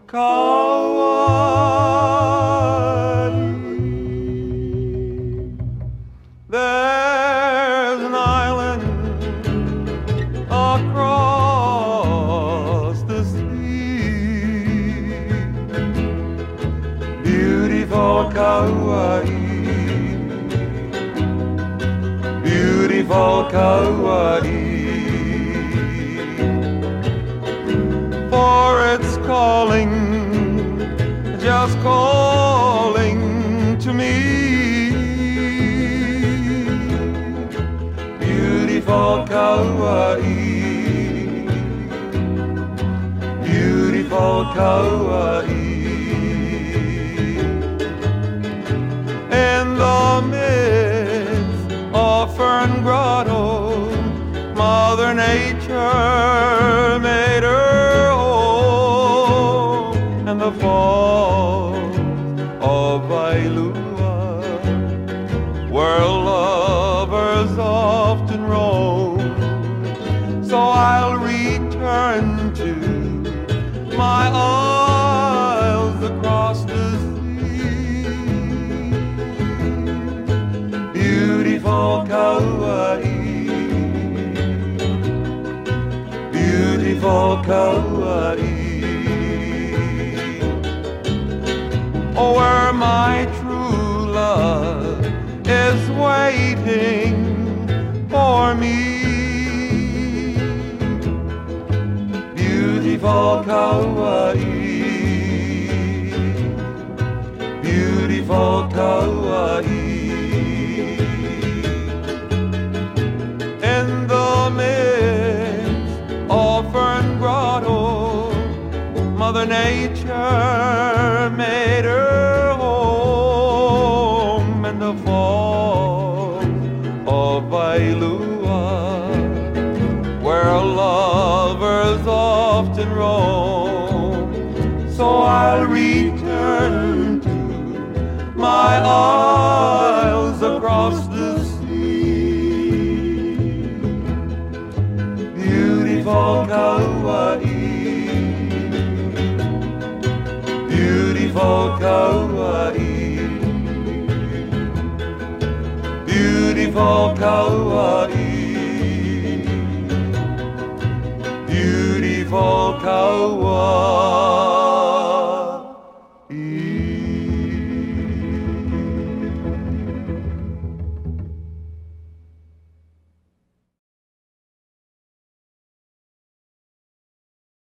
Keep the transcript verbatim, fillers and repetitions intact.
Kauai. There's an island across the sea, beautiful Kauai, beautiful Kauai. For it's calling, just calling to me. Beautiful Kauai, beautiful Kauai. In the midst of Fern Grotto, Mother Nature made her and the falls of Wailua, where lovers often roam. So I'll return to my isles across the sea. Beautiful Kauai, beautiful Kauai. Oh, where my true love is waiting for me. Beautiful Kauai, beautiful Kauai. In the midst of Fern Grotto, Mother Nature made her home, and the falls of Wailua, where lovers often roam. So I'll return to my isles across the sea. Beautiful Kauai, beautiful Kauai, beautiful Kauai, beautiful Kauai.